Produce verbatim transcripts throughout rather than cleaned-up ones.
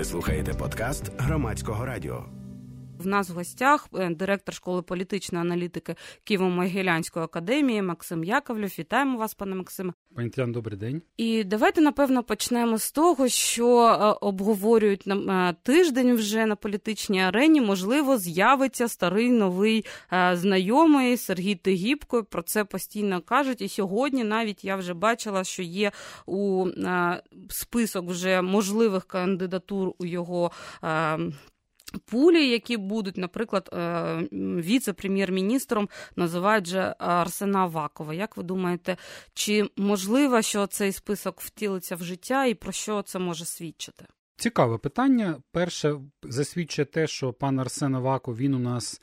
Ви слухаєте подкаст Громадського радіо. В нас в гостях директор школи політичної аналітики Києво-Могилянської академії Максим Яковлєв. Вітаємо вас, пане Максиме. Пані Тетяно, добрий день. І давайте, напевно, почнемо з того, що обговорюють на тиждень вже на політичній арені. Можливо, з'явиться старий новий знайомий Сергій Тигіпко. Про це постійно кажуть. І сьогодні навіть я вже бачила, що є у список вже можливих кандидатур у його пулі, які будуть, наприклад, віце-прем'єр-міністром називають же Арсена Авакова. Як ви думаєте, чи можливо, що цей список втілиться в життя і про що це може свідчити? Цікаве питання. Перше, засвідчує те, що пан Арсен Аваков, він у нас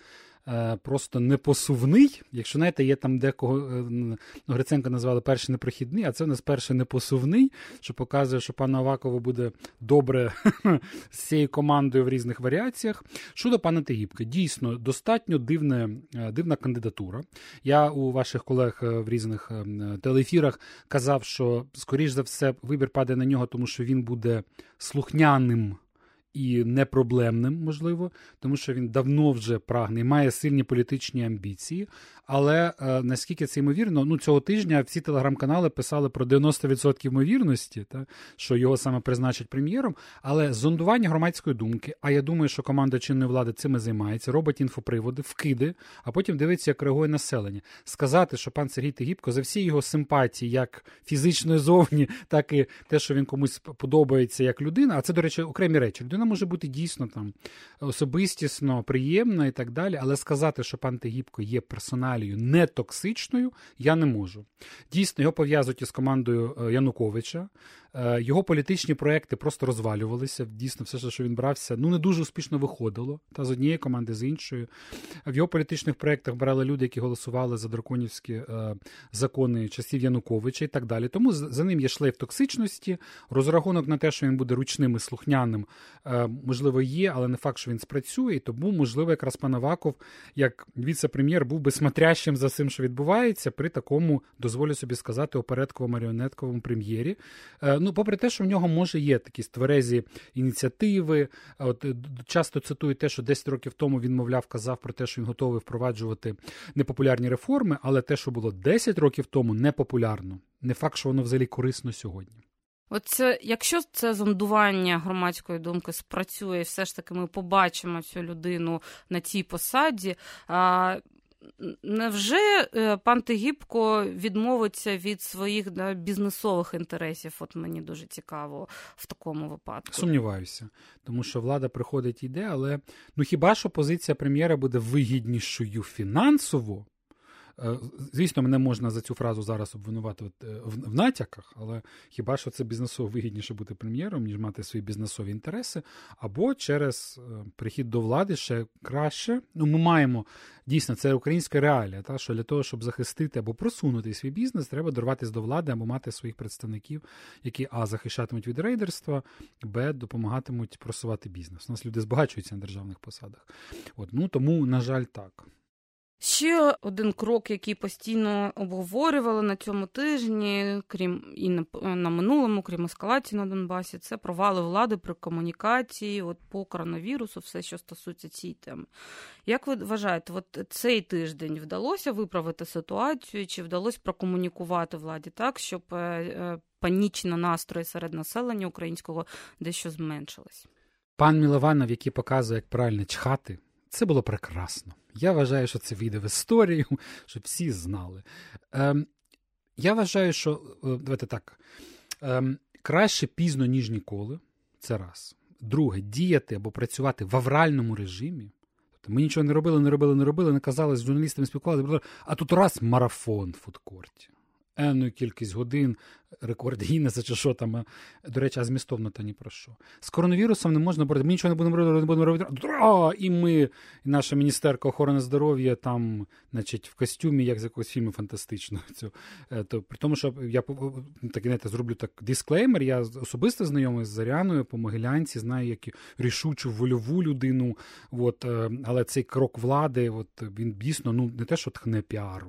просто непосувний. Якщо, знаєте, є там декого, ну, Гриценка назвали перший непрохідний, а це у нас перший непосувний, що показує, що пану Авакову буде добре з цією командою в різних варіаціях. Щодо пана Тигіпка, дійсно, достатньо дивне, дивна кандидатура. Я у ваших колег в різних телеефірах казав, що, скоріш за все, вибір падає на нього, тому що він буде слухняним і непроблемним, можливо, тому що він давно вже прагне, має сильні політичні амбіції, але е, наскільки це ймовірно, ну цього тижня всі телеграм-канали писали про дев'яносто відсотків ймовірності, та, що його саме призначать прем'єром, але зондування громадської думки, а я думаю, що команда чинної влади цим і займається, робить інфоприводи, вкиди, а потім дивиться, як реагує населення. Сказати, що пан Сергій Тигіпко за всі його симпатії, як фізичної зовні, так і те, що він комусь подобається як людина, а це, до речі, окремі речі. Людина може бути дійсно там особистісно, приємна і так далі, але сказати, що пан Тигіпко є персоналією не токсичною, я не можу. Дійсно, його пов'язують із командою Януковича. Його політичні проекти просто розвалювалися. Дійсно, все, що він брався, ну не дуже успішно виходило. Та з однієї команди, з іншої. В його політичних проектах брали люди, які голосували за драконівські е, закони часів Януковича і так далі. Тому за ним є шлейф токсичності. Розрахунок на те, що він буде ручним і слухняним, е, можливо, є, але не факт, що він спрацює. І тому, можливо, якраз пан Аваков, як віце-прем'єр, був би смотрящим за цим, що відбувається, при такому, дозволю собі сказати, опередково-маріонетковому прем'єрі. Е, Ну, попри те, що в нього, може, є такі тверезі ініціативи. От, часто цитують те, що десять років тому він, мовляв, казав про те, що він готовий впроваджувати непопулярні реформи, але те, що було десять років тому, непопулярно. Не факт, що воно взагалі корисно сьогодні. От це, якщо це зондування громадської думки спрацює, все ж таки ми побачимо цю людину на цій посаді, а невже пан Тигіпко відмовиться від своїх да, бізнесових інтересів? От мені дуже цікаво в такому випадку. Сумніваюся, тому що влада приходить і йде, але ну хіба що позиція прем'єра буде вигіднішою фінансово? Звісно, мене можна за цю фразу зараз обвинуватити в натяках, але хіба що це бізнесово вигідніше бути прем'єром, ніж мати свої бізнесові інтереси, або через прихід до влади ще краще. Ну, ми маємо, дійсно, це українська реалія, та, що для того, щоб захистити або просунути свій бізнес, треба дорватися до влади або мати своїх представників, які, а, захищатимуть від рейдерства, б, допомагатимуть просувати бізнес. У нас люди збагачуються на державних посадах. От, ну, тому, на жаль, так. Ще один крок, який постійно обговорювали на цьому тижні, крім і на, на минулому, крім ескалації на Донбасі, це провали влади при комунікації от, по коронавірусу, все, що стосується цієї теми. Як ви вважаєте, от цей тиждень вдалося виправити ситуацію, чи вдалося прокомунікувати владі так, щоб е, панічні настрої серед населення українського дещо зменшились? Пан Мілованов, який показує, як правильно чхати, це було прекрасно. Я вважаю, що це війде в історію, щоб всі знали. Ем, я вважаю, що, давайте так, ем, краще пізно, ніж ніколи. Це раз. Друге, діяти або працювати в авральному режимі. Тобто ми нічого не робили, не робили, не робили, не казали, з журналістами спілкувалися, а тут раз марафон в фудкорті. Енну кількість годин, рекорд Гіннеса чи що там. До речі, а змістовно то ні про що. З коронавірусом не можна боротися. Ми нічого не будемо робити, не будемо робити. А, і ми, і наша міністерка охорони здоров'я там, значить, в костюмі, як з якогось фільму фантастичного. То, при тому, що я так, знаєте, зроблю так дисклеймер, я особисто знайомий з Зоряною по Могилянці, знаю, як рішучу, вольову людину, от, але цей крок влади, от, він дійсно, ну, не те, що тхне піаром.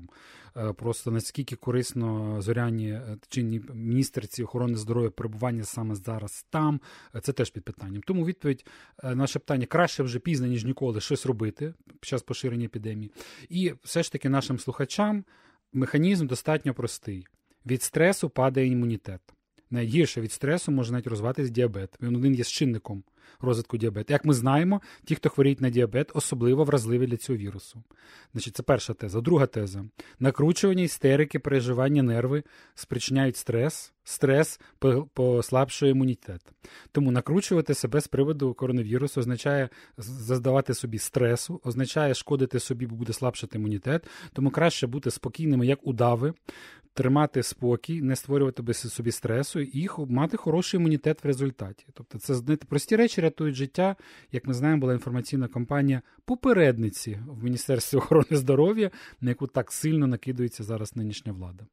просто наскільки корисно Зоряні чинній міністерці охорони здоров'я перебування саме зараз там, це теж під питанням. Тому відповідь на наше питання: краще вже пізно, ніж ніколи, щось робити під час поширення епідемії. І все ж таки нашим слухачам механізм достатньо простий. Від стресу падає імунітет. Найгірше від стресу може навіть розвиватись діабет. Він один є чинником розвитку діабету. Як ми знаємо, ті, хто хворіють на діабет, особливо вразливі для цього вірусу. Значить, це перша теза. Друга теза. Накручування, істерики, переживання, нерви спричиняють стрес. Стрес послабшує імунітет. Тому накручувати себе з приводу коронавірусу означає заздавати собі стресу, означає шкодити собі, бо буде слабшати імунітет. Тому краще бути спокійними, як удави, тримати спокій, не створювати собі стресу і мати хороший імунітет в результаті. Тобто це, знаєте, прості речі рятують життя. Як ми знаємо, була інформаційна кампанія попередниці в Міністерстві охорони здоров'я, на яку так сильно накидується зараз нинішня влада.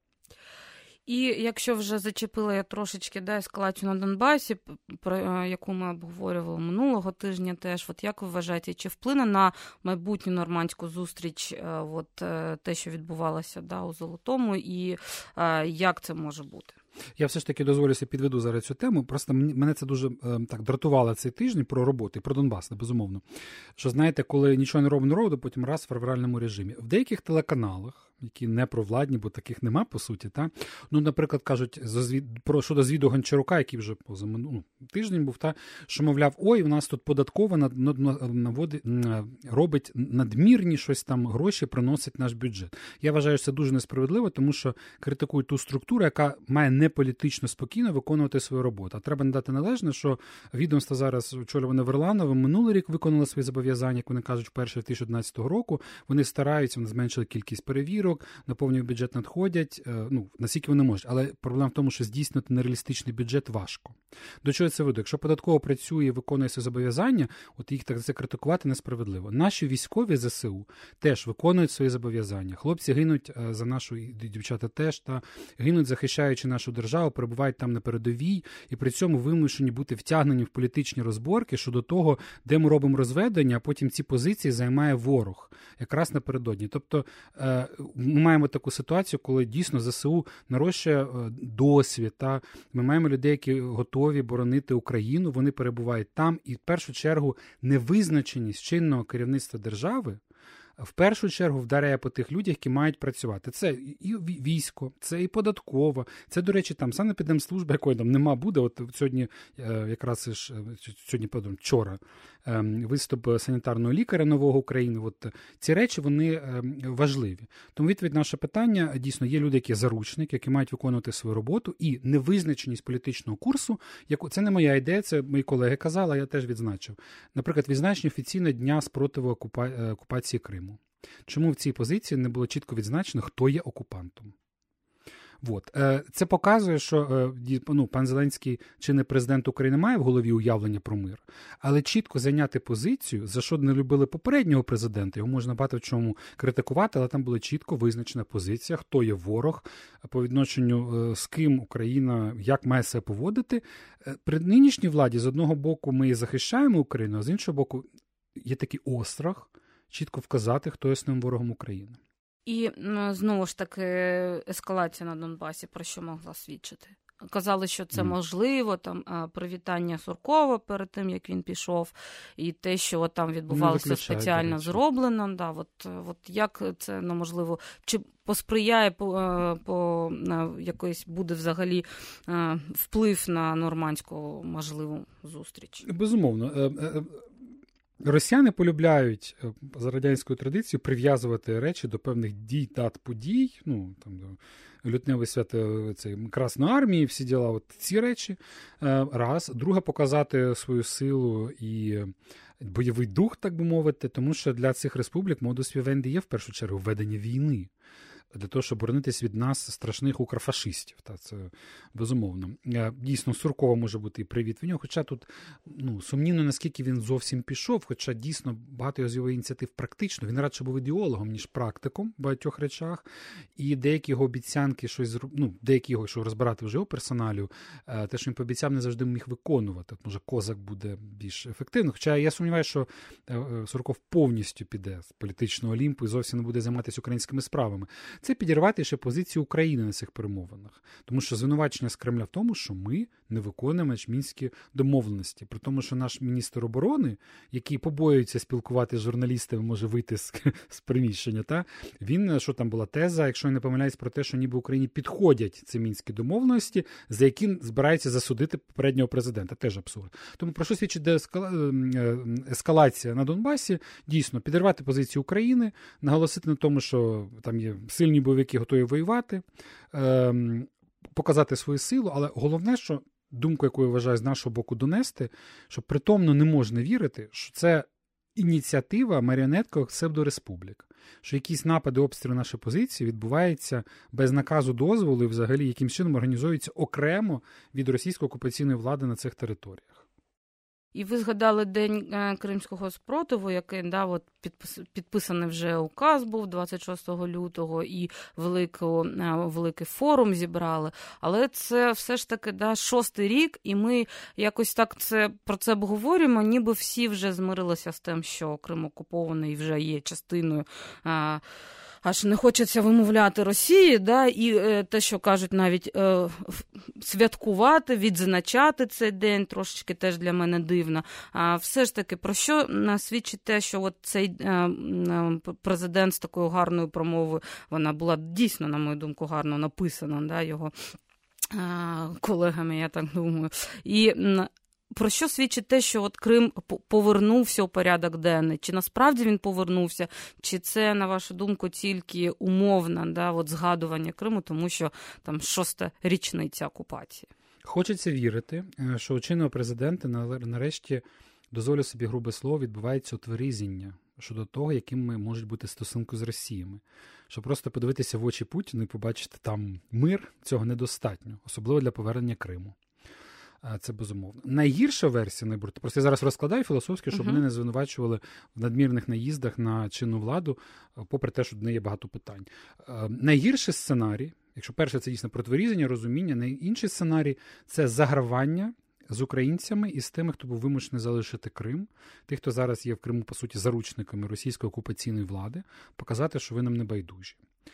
І якщо вже зачепила я трошечки да, ескалацію на Донбасі, про яку ми обговорювали минулого тижня теж, от як ви вважаєте, чи вплине на майбутню нормандську зустріч от, те, що відбувалося да, у Золотому, і як це може бути? Я все ж таки дозволюся, підведу зараз цю тему. Просто мене це дуже е, так дратувало цей тиждень про роботи, про Донбас, безумовно. Що, знаєте, коли нічого не робимо народу, потім раз в февральному режимі. В деяких телеканалах, які не провладні, бо таких нема, по суті, та? Ну, наприклад, кажуть, про, щодо звіду Гончарука, який вже поза ну, тиждень був, та, що, мовляв, ой, у нас тут податкова над, над, наводи, робить надмірні щось там, гроші приносить наш бюджет. Я вважаю, що це дуже несправедливо, тому що критикують ту структуру, яка має не політично спокійно виконувати свою роботу. А треба надати належне, що відомство зараз очолюване Верлановим минулий рік виконало свої зобов'язання, як вони кажуть, вперше дві тисячі одинадцятого року. Вони стараються, вони зменшили кількість перевірок, наповнюють бюджет, надходять, ну, наскільки вони можуть. Але проблема в тому, що здійснити нереалістичний бюджет важко. До чого це веду? Якщо податково працює і виконує свої зобов'язання, от їх так за це критикувати несправедливо. Наші військові ЗСУ теж виконують свої зобов'язання. Хлопці гинуть за нашу, і дівчата теж, та гинуть, захищаючи нашу державу, перебувають там на передовій, і при цьому вимушені бути втягнені в політичні розборки щодо того, де ми робимо розведення, а потім ці позиції займає ворог, якраз напередодні. Тобто ми маємо таку ситуацію, коли дійсно ЗСУ нарощує досвід, та ми маємо людей, які готові боронити Україну, вони перебувають там, і в першу чергу невизначеність чинного керівництва держави в першу чергу вдаряє по тих людях, які мають працювати. Це і військо, це і податкова, це, до речі, там санепідемслужба, якої там нема буде. От сьогодні, якраз ж, сьогодні, пардон, вчора, виступ санітарного лікаря нового України. От ці речі, вони важливі. Тому відповідь на наше питання, дійсно, є люди, які заручники, які мають виконувати свою роботу, і невизначеність політичного курсу, яку, це не моя ідея, це мої колеги казали, я теж відзначив. Наприклад, відзначення офіційно Дня спротиву окупа... окупації Криму. Чому в цій позиції не було чітко відзначено, хто є окупантом? От. Це показує, що ну, пан Зеленський, чинний президент України, має в голові уявлення про мир, але чітко зайняти позицію, за що не любили попереднього президента, його можна багато в чому критикувати, але там була чітко визначена позиція, хто є ворог, по відношенню з ким Україна, як має себе поводити. При нинішній владі, з одного боку, ми захищаємо Україну, а з іншого боку, є такий острах чітко вказати, хто є основним ворогом України. І, знову ж таки, ескалація на Донбасі про що могла свідчити? Казали, що це можливо, там привітання Суркова перед тим, як він пішов, і те, що там відбувалося спеціально зроблено. Да, от, от як це, ну, можливо, чи посприяє, по, по якийсь буде взагалі вплив на нормандську можливу зустріч? Безумовно. Росіяни полюбляють за радянською традицією прив'язувати речі до певних дій, дат, подій, ну, там, до лютневої свято Красної армії, всі діла, от ці речі, раз. Друге, показати свою силу і бойовий дух, так би мовити, тому що для цих республік модус вівенді є, в першу чергу, ведення війни. Для того, щоб боронитись від нас страшних укрофашистів. Та це безумовно. Дійсно, Суркова може бути і привіт від нього, хоча тут ну, сумнівно, наскільки він зовсім пішов, хоча дійсно багато з його ініціатив практично. Він радше був ідеологом, ніж практиком в багатьох речах. І деякі його обіцянки, щось, ну, деякі його, якщо розбирати вже його персоналію, те, що він пообіцяв, не завжди міг виконувати. Може, Козак буде більш ефективним. Хоча я сумніваюся, що Сурков повністю піде з політичного олімпу і зовсім не буде займатися українськими справами. це підірвати ще позицію України на цих перемовинах. Тому що звинувачення з Кремля в тому, що ми не виконуємо мінські домовленості. При тому, що наш міністр оборони, який побоюється спілкувати з журналістами, може вийти з, з приміщення, та, він, що там була теза, якщо я не помиляюсь, про те, що ніби Україні підходять ці мінські домовленості, за які збирається засудити попереднього президента. Теж абсурд. Тому про що свідчить ескалація на Донбасі? Дійсно, підірвати позицію України, наголосити на тому, що там є сильні бойовики, готові воювати, показати свою силу, але головне, що думку, яку я вважаю з нашого боку донести, що притомно не можна вірити, що це ініціатива маріонеткових псевдореспублік, що якісь напади, обстріли нашої позиції відбуваються без наказу дозволу і взагалі якимсь чином організуються окремо від російської окупаційної влади на цих територіях. І ви згадали День Кримського спротиву, який, да, от підпис, підписаний вже указ був двадцять шостого лютого, і велику, великий форум зібрали. Але це все ж таки, да, шостий рік, і ми якось так це, про це обговорюємо, ніби всі вже змирилися з тим, що Крим окупований вже є частиною а, аж не хочеться вимовляти Росії, да, і е, те, що кажуть навіть е, святкувати, відзначати цей день, трошечки теж для мене дивно. А все ж таки, про що свідчить те, що от цей е, президент з такою гарною промовою, вона була дійсно, на мою думку, гарно написана, да, його е, колегами, я так думаю. І про що свідчить те, що от Крим повернувся у порядок денний? Чи насправді він повернувся? Чи це, на вашу думку, тільки умовне, да, от згадування Криму, тому що там шоста річниця окупації? Хочеться вірити, що у чинного президента нарешті, дозволю собі грубе слово, відбувається отверезіння щодо того, якими можуть бути стосунки з Росіями. Щоб просто подивитися в очі Путіну і побачити там мир, цього недостатньо, особливо для повернення Криму. Це безумовно. Найгірша версія, найбільше, просто я зараз розкладаю філософськи, щоб uh-huh. мене не звинувачували в надмірних наїздах на чинну владу, попри те, що до неї є багато питань. Найгірший сценарій, якщо перше це дійсно протверезіння, розуміння, найінший сценарій – це загравання з українцями і з тими, хто був вимушений залишити Крим, тих, хто зараз є в Криму, по суті, заручниками російської окупаційної влади, показати, що ви нам не байдужі.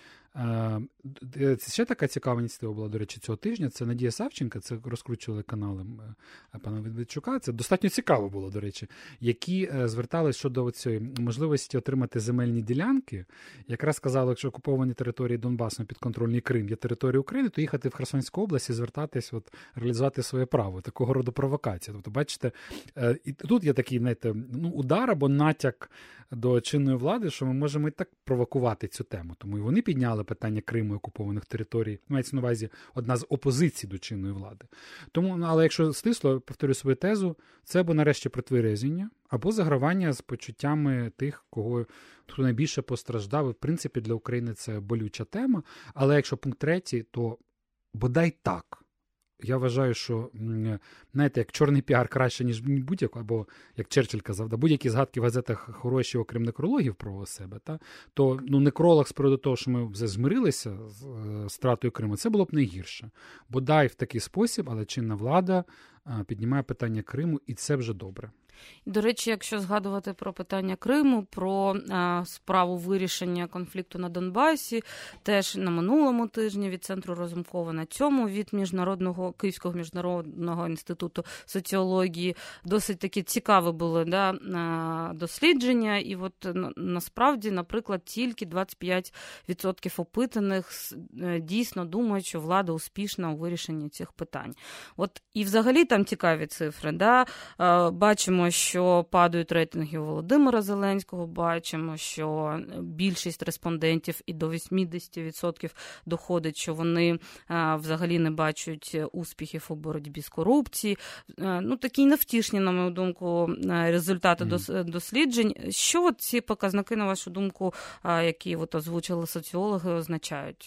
Це ще така цікава ініціатива була, до речі, цього тижня. Це Надія Савченка, це розкручували канали пана Медведчука. Це достатньо цікаво було, до речі, які звертались щодо цієї можливості отримати земельні ділянки. Якраз сказали, якщо окуповані території Донбасу, підконтрольний Крим є територією України, то їхати в Херсонську область і звертатись, от, реалізувати своє право. Такого роду провокація. Тобто, бачите, і тут є такий, знаєте, ну, удар або натяк до чинної влади, що ми можемо і так провокувати цю тему. Тому і вони підняли питання Криму і окупованих територій. Мається на увазі одна з опозицій до чинної влади. Тому, але якщо стисло, повторю свою тезу, це або нарешті протверезіння, або загравання з почуттями тих, кого хто найбільше постраждав. І, в принципі, для України це болюча тема. Але якщо пункт третій, то бодай так. Я вважаю, що, знаєте, як чорний піар краще, ніж будь-який, або, як Черчилль казав, да, будь-які згадки в газетах хороші, окрім некрологів про себе, та, то ну, некролог з приводу того, що ми вже змирилися з е, стратою Криму, це було б найгірше. Бодай в такий спосіб, але чинна влада е, піднімає питання Криму, і це вже добре. До речі, якщо згадувати про питання Криму, про а, справу вирішення конфлікту на Донбасі, теж на минулому тижні від Центру Разумкова, на цьому від міжнародного Київського міжнародного інституту соціології досить такі цікаві були, да, дослідження. І от насправді, наприклад, тільки двадцять п'ять відсотків опитаних дійсно думають, що влада успішна у вирішенні цих питань. От і взагалі там цікаві цифри, да, бачимо, що падають рейтинги Володимира Зеленського, бачимо, що більшість респондентів і до вісімдесят відсотків доходить, що вони а, взагалі не бачать успіхів у боротьбі з корупцією. А, ну, такі невтішні, на мою думку, результати mm. досліджень. Що от ці показники, на вашу думку, а, які от озвучили соціологи, означають?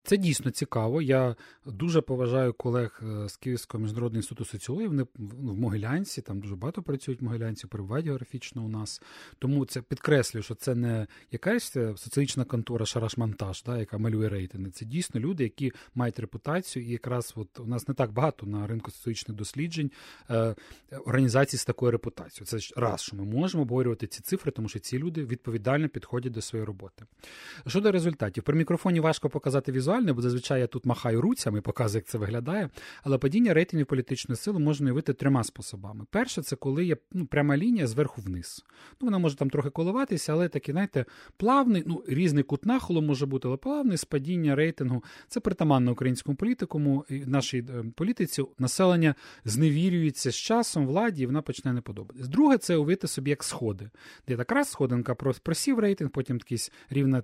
Це дійсно цікаво. Я дуже поважаю колег з Київського міжнародного інституту соціології. Вони в Могилянці, там дуже багато працюють в Могилянці, перебувають географічно у нас. Тому це підкреслюю, що це не якась соціологічна контора Шараш-Монтаж, да, яка малює рейтинги. Це дійсно люди, які мають репутацію. І якраз от у нас не так багато на ринку соціологічних досліджень е, організацій з такою репутацією. Це ж раз, що ми можемо обговорювати ці цифри, тому що ці люди відповідально підходять до своєї роботи. Щодо результатів. При мікрофоні важко показати візуально, бо зазвичай я тут махаю руцями, показую, як це виглядає, але падіння рейтингів політичної сили можна уявити трьома способами. Перше, це коли є ну, пряма лінія зверху вниз. Ну, вона може там трохи коливатися, але такий, знаєте, плавний, ну, різний кут нахилу може бути, але плавний спадіння рейтингу. Це притаманно українському політикуму і нашій політиці. Населення зневірюється з часом владі, і вона почне не подобатись. Друге, це уявити собі як сходи, де так раз сходинка просів рейтинг, потім якась рівна,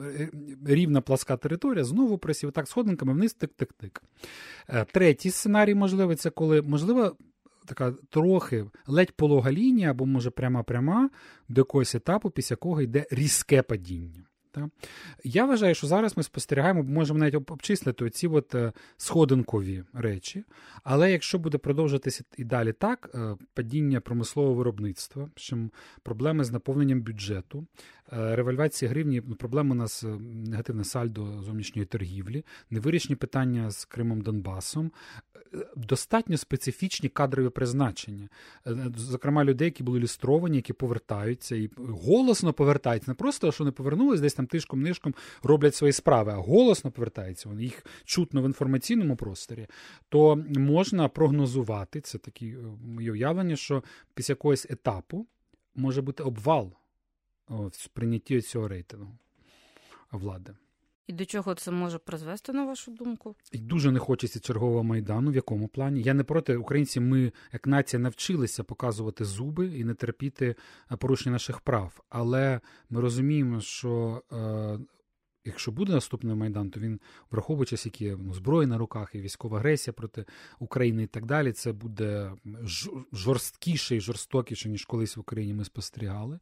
рівна пласка територія, знову просів, так сходинками вниз, тик-тик-тик. Третій сценарій можливий, це коли, можливо, така трохи ледь полога лінія, або, може, пряма-пряма до якогось етапу, після якого йде різке падіння. Так? Я вважаю, що зараз ми спостерігаємо, можемо навіть обчислити оці от сходинкові речі, але якщо буде продовжуватися і далі так, падіння промислового виробництва, проблеми з наповненням бюджету, ревальвація гривні, проблеми у нас негативне сальдо зовнішньої торгівлі, невирішені питання з Кримом, Донбасом, достатньо специфічні кадрові призначення. Зокрема, людей, які були ілюстровані, які повертаються і голосно повертаються. Не просто, що не повернулись, десь там тишком-нишком роблять свої справи, а голосно повертаються. Вони їх чутно в інформаційному просторі. То можна прогнозувати, це такі моє уявлення, що після якогось етапу може бути обвал в сприйнятті цього рейтингу влади. І до чого це може призвести, на вашу думку? І дуже не хочеться чергового Майдану. В якому плані? Я не проти. Українці, ми, як нація, навчилися показувати зуби і не терпіти порушення наших прав. Але ми розуміємо, що е, якщо буде наступний Майдан, то він, враховуючи, які ну, зброї на руках і військова агресія проти України і так далі, це буде жорсткіше і жорстокіше, ніж колись в Україні ми спостерігали.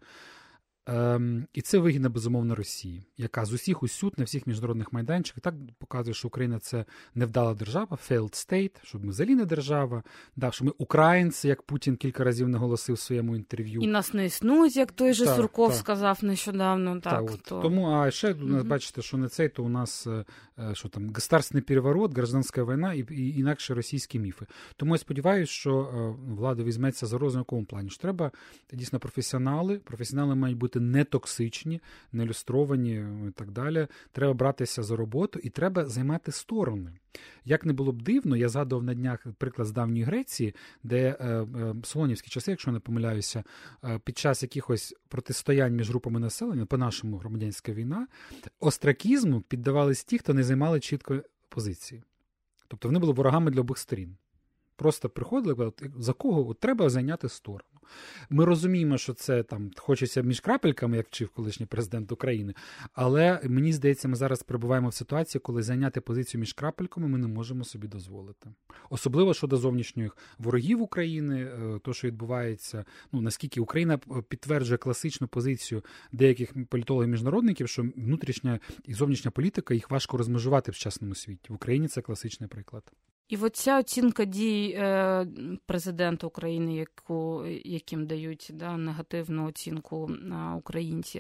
Ем, і це вигідно, безумовно, Росії, яка з усіх усюд на всіх міжнародних майданчиках так показує, що Україна – це невдала держава, failed state, що ми взагалі не держава, да, що ми українці, як Путін кілька разів наголосив в своєму інтерв'ю. І нас не існують, як той же так, Сурков так. сказав нещодавно. Так, так, то... Тому, а ще, угу. бачите, що не цей, то у нас що там, государственний переворот, гражданська війна і, і інакше російські міфи. Тому я сподіваюся, що влада візьметься за розум в якому плані, що треба дійсно професіонали, професіонали мають бути не токсичні, не ілюстровані і так далі. Треба братися за роботу і треба займати сторони. Як не було б дивно, я згадував на днях приклад з давньої Греції, де е, е, солонівські часи, якщо не помиляюся, е, під час якихось протистоянь між групами населення, по-нашому громадянська війна, остракізму піддавались ті, хто не займали чітко позиції. Тобто вони були ворогами для обох сторін. Просто приходили, за кого от, треба зайняти сторону. Ми розуміємо, що це там хочеться між крапельками, як вчив колишній президент України, але мені здається, ми зараз перебуваємо в ситуації, коли зайняти позицію між крапельками ми не можемо собі дозволити. Особливо щодо зовнішніх ворогів України, то, що відбувається, ну, наскільки Україна підтверджує класичну позицію деяких політологів-міжнародників, що внутрішня і зовнішня політика, їх важко розмежувати в сучасному світі. В Україні це класичний приклад. І от ця оцінка дій е, президента України, яку, яким дають да, негативну оцінку на українці,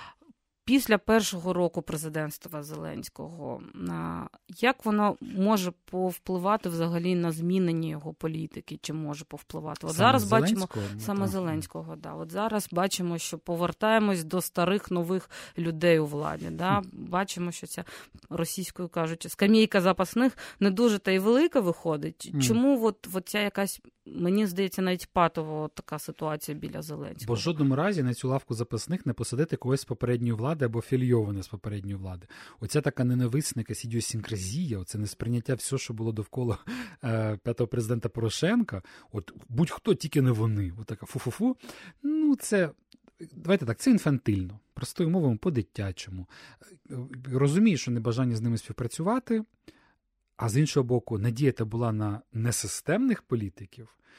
після першого року президентства Зеленського, як воно може повпливати взагалі на змінення його політики, чи може повпливати? От саме зараз Зеленського? бачимо саме так. Зеленського, да. От зараз бачимо, що повертаємось до старих нових людей у владі. Да? Бачимо, що ця, російською кажучи, скамейка запасних не дуже та й велика виходить. Mm. Чому от, от ця якась, мені здається, навіть патова така ситуація біля Зеленського? Бо в жодному разі на цю лавку запасних не посадити когось з попередньої влади або фільйоване з попередньої влади. Оця така ненависна якась ідіосінкразія, оце несприйняття всього, що було довкола е, п'ятого президента Порошенка, от будь-хто, тільки не вони. От така фу-фу-фу. Ну, це, давайте так, це інфантильно. Простою мовою, по-дитячому. Розумію, що небажання з ними співпрацювати, а з іншого боку, надія та була на несистемних політиків,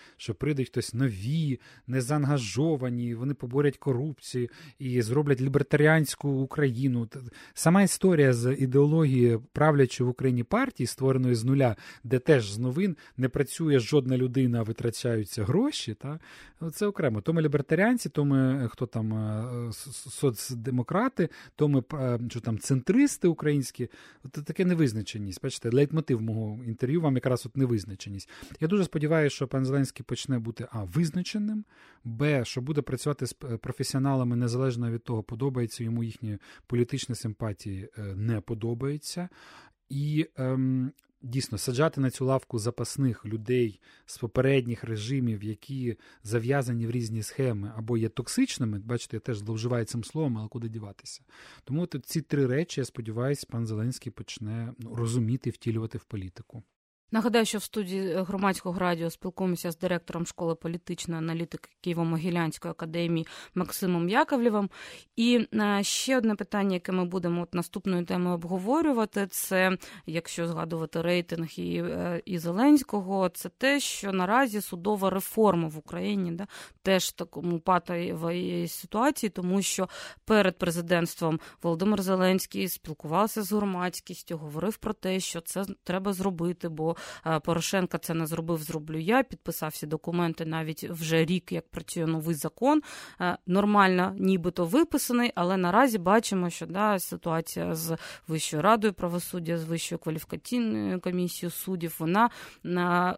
що прийдуть хтось нові, незаангажовані, вони поборять корупцію і зроблять лібертаріанську Україну. Сама історія з ідеології правлячої в Україні партії, створеної з нуля, де теж з новин не працює жодна людина, а витрачаються гроші, та? Це окремо. То ми лібертаріанці, то ми, хто там, соцдемократи, то ми, що там, центристи українські. От таке невизначеність. Бачите, лейтмотив мого інтерв'ю вам якраз от невизначеність. Я дуже сподіваюся, що пан Зеленський почне бути а. визначеним, б. що буде працювати з професіоналами незалежно від того, подобається йому їхні політичні симпатії, не подобається. І ем, дійсно саджати на цю лавку запасних людей з попередніх режимів, які зав'язані в різні схеми або є токсичними, бачите, я теж зловживаю цим словом, але куди діватися. Тому от ці три речі, я сподіваюся, пан Зеленський почне ну, розуміти і втілювати в політику. Нагадаю, що в студії Громадського радіо спілкуємося з директором школи політичної аналітики Києво-Могилянської академії Максимом Яковлєвим. І ще одне питання, яке ми будемо от наступною темою обговорювати, це, якщо згадувати рейтинг і, і Зеленського, це те, що наразі судова реформа в Україні да, теж в такому патовій ситуації, тому що перед президентством Володимир Зеленський спілкувався з громадськістю, говорив про те, що це треба зробити, бо Порошенко це не зробив, зроблю я, підписав всі документи навіть вже рік, як працює новий закон, нормально нібито виписаний, але наразі бачимо, що да, ситуація з Вищою радою правосуддя, з Вищою кваліфікаційною комісією суддів, вона на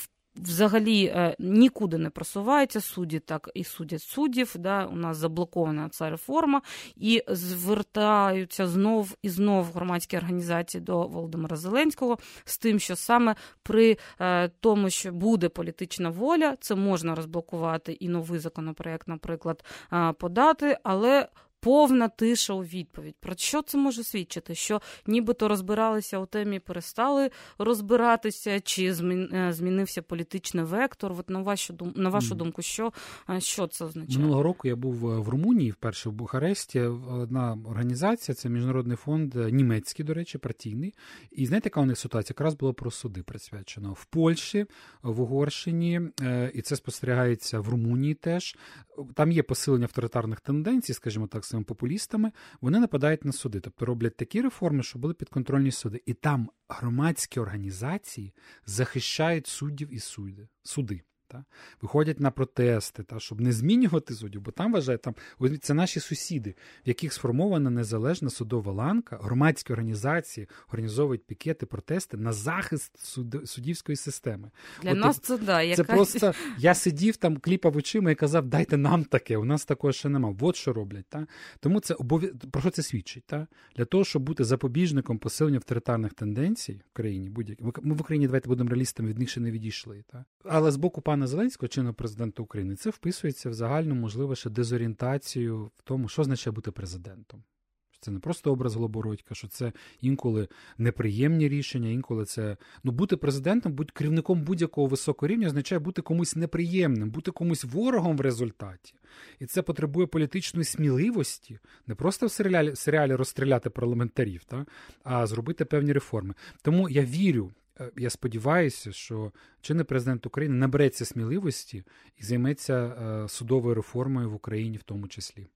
взагалі нікуди не просувається, судді так і судять суддів, да, у нас заблокована ця реформа, і звертаються знов і знов громадські організації до Володимира Зеленського з тим, що саме при е, тому, що буде політична воля, це можна розблокувати і новий законопроект, наприклад, е, подати, але повна тиша у відповідь. Про що це може свідчити? Що нібито розбиралися у темі, перестали розбиратися, чи змінився політичний вектор? От на вашу думку, на вашу думку, що, що це означає? Минулого року я був в Румунії, вперше в Бухаресті. Одна організація, це Міжнародний фонд, німецький, до речі, партійний. І знаєте, яка у них ситуація? Якраз було про суди присвячено. В Польщі, в Угорщині, і це спостерігається в Румунії теж. Там є посилення авторитарних тенденцій, скажімо так, своїми популістами, вони нападають на суди. Тобто роблять такі реформи, що були підконтрольні суди. І там громадські організації захищають суддів і суди. суди. Та? Виходять на протести, та, щоб не змінювати суддів, бо там вважають, там, це наші сусіди, в яких сформована незалежна судова ланка, громадські організації організовують пікети, протести на захист суд, суддівської системи. Для От, нас це, да, яка... це просто, я сидів там, кліпав очима і казав, дайте нам таке, у нас такого ще нема. От що роблять. Та? Тому це обов'яз... про що це свідчить? Та? Для того, щоб бути запобіжником посилення авторитарних тенденцій в країні, будь-які. Ми в Україні, давайте будемо реалістами, від них ще не відійшли. Та? Але з боку пана Зеленського, чинного президента України, це вписується в загальну, можливо, ще дезорієнтацію в тому, що означає бути президентом. Це не просто образ Голобородька, що це інколи неприємні рішення, інколи це... Ну, бути президентом, бути керівником будь-якого високого рівня означає бути комусь неприємним, бути комусь ворогом в результаті. І це потребує політичної сміливості, не просто в серіалі, в серіалі розстріляти парламентарів, та? А зробити певні реформи. Тому я вірю, я сподіваюся, що чинний президент України набереться сміливості і займеться судовою реформою в Україні в тому числі.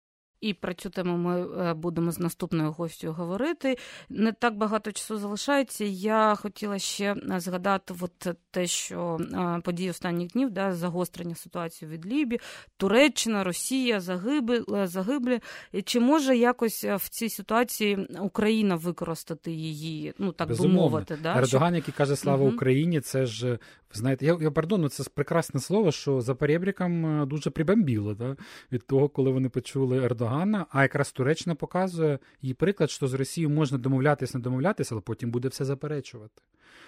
І про цю тему ми будемо з наступною гостю говорити. Не так багато часу залишається. Я хотіла ще згадати от те, що події останніх днів, да, загострення ситуації від Лібії, Туреччина, Росія, загиблі, загиблі. Чи може якось в цій ситуації Україна використати її, ну так би мовити? Да? Ердоган, Щоб... який каже «Слава угу. Україні», це ж, знаєте, я, я пардон, це прекрасне слово, що за перебріком дуже прибамбіло, да, від того, коли вони почули Ердогана. А якраз Туреччина показує їй приклад, що з Росією можна домовлятися, не домовлятися, але потім буде все заперечувати.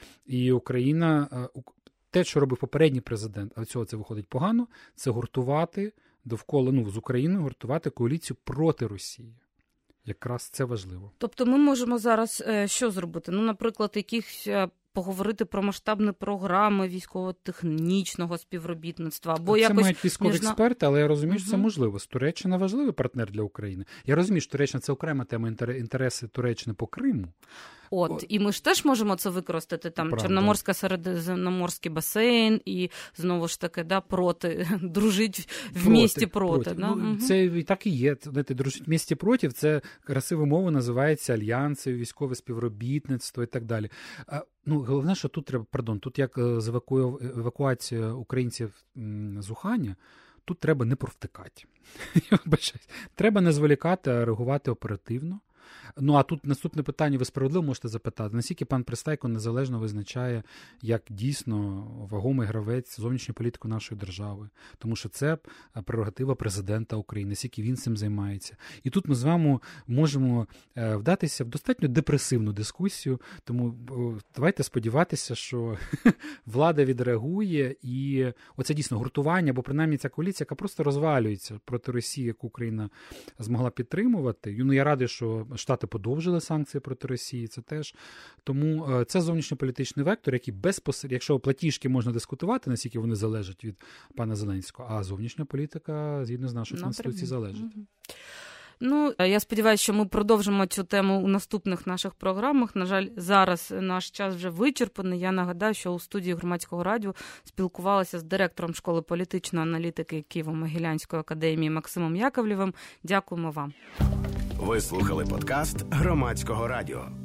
І Україна, те, що робив попередній президент, а від цього це виходить погано, це гуртувати довкола, ну, з Україною гуртувати коаліцію проти Росії. Якраз це важливо. Тобто ми можемо зараз що зробити? Ну, наприклад, якихось... поговорити про масштабні програми військово-технічного співробітництва. Або це якось мають військові міжна... експерти, але я розумію, що угу. це можливо. Туреччина важливий партнер для України. Я розумію, що Туреччина – це окрема тема інтереси Туреччини по Криму. От, От. І ми ж теж можемо це використати, там, Правда. Чорноморська середземноморський басейн, і, знову ж таки, да, проти, дружить в місті проти. проти. Да? Ну, угу. Це і так і є. Знаєте, дружить в місті проти, це красива мова, називається альянси, військове співробітництво і так далі. А, ну, головне, що тут треба, пардон, тут як з еваку... евакуація українців з Уханя, тут треба не провтикати. Треба не зволікати, а реагувати оперативно. Ну, а тут наступне питання, ви справедливо можете запитати, наскільки пан Пристайко незалежно визначає, як дійсно вагомий гравець зовнішньої політики нашої держави. Тому що це прерогатива президента України, наскільки він цим займається. І тут ми з вами можемо вдатися в достатньо депресивну дискусію, тому давайте сподіватися, що влада відреагує і оце дійсно гуртування, або принаймні ця коаліція, яка просто розвалюється проти Росії, яку Україна змогла підтримувати. Ну, я радий, що Штати подовжили санкції проти Росії, це теж. Тому це зовнішньополітичний вектор, який безпосередньо, якщо платіжки можна дискутувати, наскільки вони залежать від пана Зеленського, а зовнішня політика, згідно з нашої Конституції, залежить. Угу. Ну, я сподіваюся, що ми продовжимо цю тему у наступних наших програмах. На жаль, зараз наш час вже вичерпаний. Я нагадаю, що у студії Громадського радіо спілкувалася з директором школи політичної аналітики Києво-Могилянської академії Максимом Яковлєвим. Дякуємо вам. Ви слухали подкаст Громадського радіо.